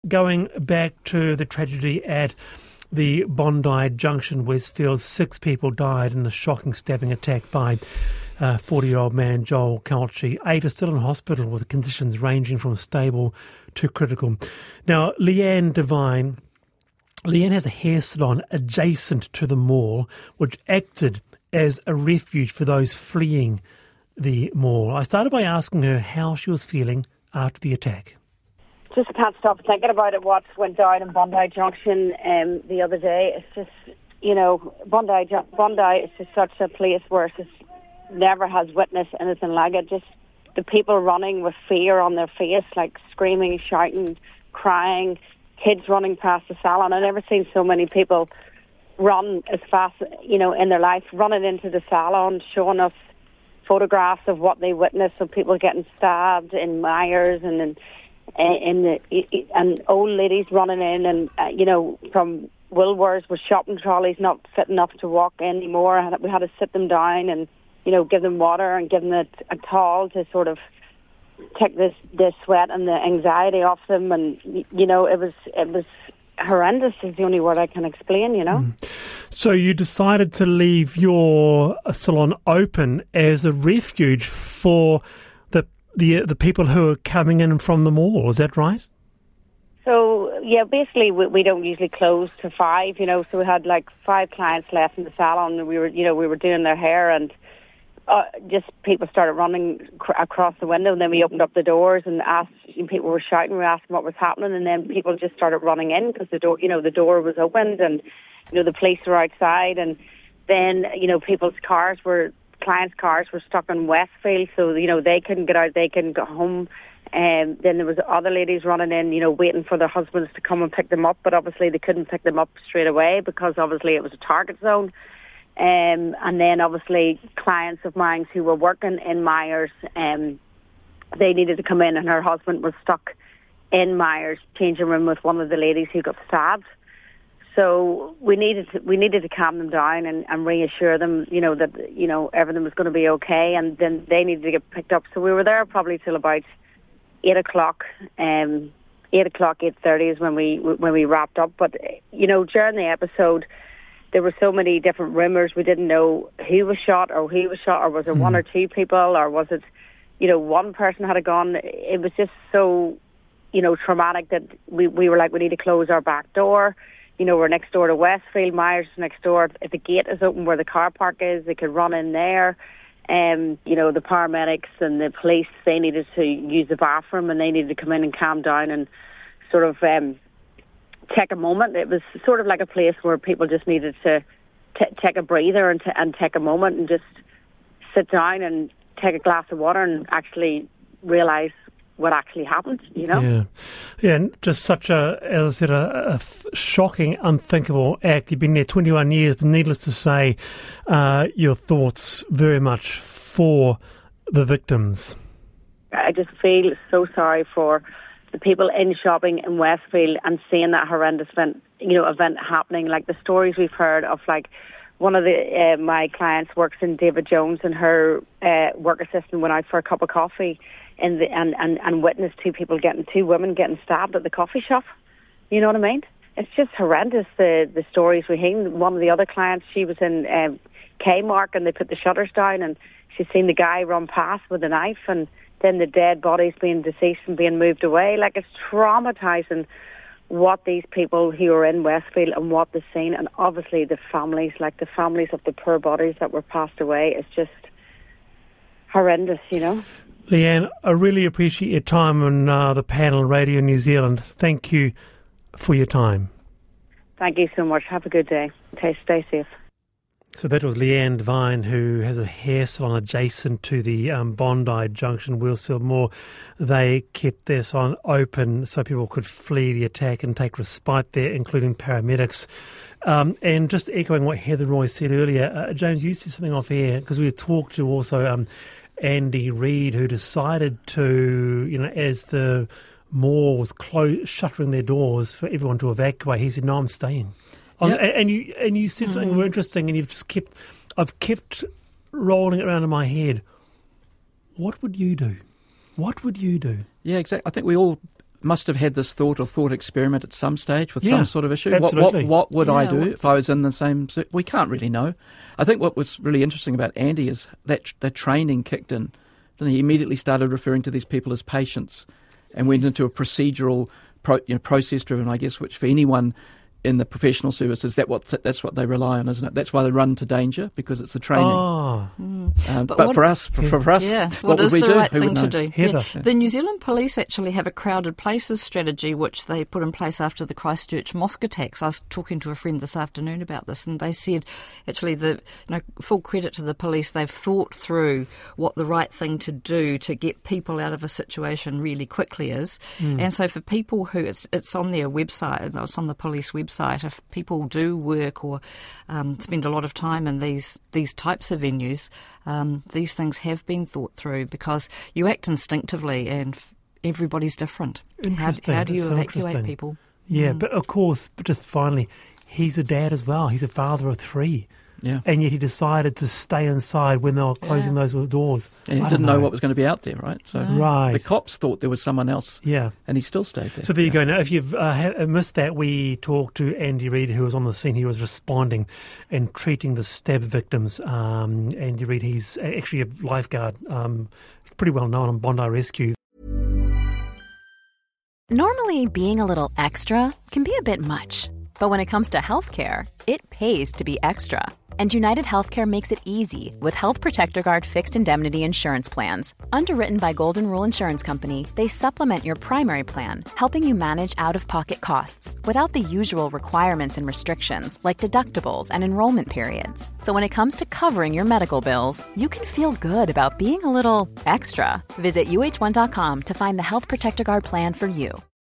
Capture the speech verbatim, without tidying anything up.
going back to the tragedy at the Bondi Junction, Westfield, six people died in a shocking stabbing attack by a forty-year-old man, Joel Calci. Eight are still in hospital with conditions ranging from stable to critical. Now, Leanne Devine, Leanne has a hair salon adjacent to the mall, which acted as a refuge for those fleeing the mall. I started by asking her how she was feeling after the attack. Just can't stop thinking about it, what went down in Bondi Junction um, the other day. It's just, you know, Bondi, Bondi is just such a place where it just never has witnessed anything like it. Just the people running with fear on their face, like screaming, shouting, crying, kids running past the salon. I've never seen so many people run as fast, you know, in their life, running into the salon, showing us photographs of what they witnessed, of people getting stabbed in Myers and in and the, and old ladies running in, and uh, you know, from Woolworths with shopping trolleys not fit enough to walk anymore. We had to sit them down and, you know, give them water and give them a, a towel to sort of take this the sweat and the anxiety off them. And you know, it was it was horrendous. Is the only word I can explain. You know. Mm. So you decided to leave your salon open as a refuge for the the people who are coming in from the mall, is that right? So, yeah, basically we, we don't usually close to five, you know, so we had like five clients left in the salon, and we were, you know, we were doing their hair, and uh, just people started running cr- across the window, and then we opened up the doors and asked, and people were shouting, we asked them what was happening, and then people just started running in because the door, you know, the door was opened, and, you know, the police were outside, and then, you know, people's cars were clients' cars were stuck in Westfield, so, you know, they couldn't get out, they couldn't go home. And um, then there was other ladies running in, you know, waiting for their husbands to come and pick them up, but obviously they couldn't pick them up straight away because obviously it was a target zone. Um, and then obviously clients of mine who were working in Myers, um, they needed to come in, and her husband was stuck in Myers changing room with one of the ladies who got stabbed. So we needed to, we needed to calm them down and, and reassure them, you know, that, you know, everything was going to be okay, and then they needed to get picked up. So we were there probably till about eight o'clock. Um, eight o'clock, eight thirty is when we when we wrapped up. But you know, during the episode, there were so many different rumours. We didn't know who was shot or who was shot, or was it mm. one or two people, or was it, you know, one person had a gun. It was just so, you know, traumatic that we we were like, we need to close our back door. You know, we're next door to Westfield, Myers is next door. If the gate is open where the car park is, they could run in there. Um, you know, the paramedics and the police, they needed to use the bathroom, and they needed to come in and calm down and sort of um, take a moment. It was sort of like a place where people just needed to t- take a breather and, t- and take a moment and just sit down and take a glass of water and actually realise what actually happened, you know? Yeah, yeah, and just such a, as I said, a, a shocking, unthinkable act. You've been there twenty-one years, but needless to say, uh, your thoughts very much for the victims. I just feel so sorry for the people in shopping in Westfield and seeing that horrendous event, you know, event happening. Like the stories we've heard of, like, one of the uh, my clients works in David Jones, and her uh, work assistant went out for a cup of coffee in the, and, and, and witnessed two people getting, two women getting stabbed at the coffee shop. You know what I mean? It's just horrendous, the, the stories we hear. One of the other clients, she was in um, Kmart, and they put the shutters down, and she's seen the guy run past with a knife, and then the dead bodies being deceased and being moved away. Like, it's traumatising what these people who are in Westfield and what they've seen, and obviously the families, like the families of the poor bodies that were passed away. It's just horrendous, you know. Leanne, I really appreciate your time on uh, the panel, Radio New Zealand. Thank you for your time. Thank you so much. Have a good day. Okay, stay safe. So that was Leanne Devine, who has a hair salon adjacent to the um, Bondi Junction, Wellsfield Mall. They kept their salon open so people could flee the attack and take respite there, including paramedics. Um, and just echoing what Heather Roy said earlier, uh, James, you said something off air, because we talked to also um, Andy Reid, who decided to, you know, as the mall was clo- shuttering their doors for everyone to evacuate, he said, no, I'm staying. Yep. Um, and you and you said something mm-hmm. very interesting, and you've just kept, I've kept rolling it around in my head. What would you do? What would you do? Yeah, exactly. I think we all must have had this thought or thought experiment at some stage with Yeah, some sort of issue. What, absolutely. what, what would Yeah, I do what's- if I was in the same... si- We can't really know. I think what was really interesting about Andy is that the training kicked in. Then he immediately started referring to these people as patients and went into a procedural, pro, you know, process-driven, I guess, which for anyone in the professional services, that what that's what they rely on, isn't it? That's why they run to danger, because it's the training. Oh, Um, but But what- for us, for, for us, Yeah, what, what would is we the do? right Who thing would to know? do? Heather. Yeah. The New Zealand Police actually have a crowded places strategy which they put in place after the Christchurch mosque attacks. I was talking to a friend this afternoon about this, and they said actually the you know full credit to the police. They've thought through what the right thing to do to get people out of a situation really quickly is, Mm. and so for people who it's it's on their website, it's on the police website. If people do work or um, spend a lot of time in these these types of venues, um, these things have been thought through because you act instinctively and f- everybody's different. How, Interesting. how do you That's so evacuate interesting. people? yeah, but of course, but just finally, he's a dad as well. He's a father of three. Yeah. And yet he decided to stay inside when they were closing Yeah. those doors. And he I didn't don't know what was going to be out there, right? So Right. the cops thought there was someone else, Yeah. and he still stayed there. So there you Yeah. go. Now, if you've uh, ha- missed that, we talked to Andy Reid, who was on the scene. He was responding and treating the stab victims. Um, Andy Reid, he's actually a lifeguard, um, pretty well known on Bondi Rescue. Normally, being a little extra can be a bit much. But when it comes to healthcare, it pays to be extra. And United Healthcare makes it easy with Health Protector Guard fixed indemnity insurance plans. Underwritten by Golden Rule Insurance Company, they supplement your primary plan, helping you manage out-of-pocket costs without the usual requirements and restrictions like deductibles and enrollment periods. So when it comes to covering your medical bills, you can feel good about being a little extra. Visit U H one dot com to find the Health Protector Guard plan for you.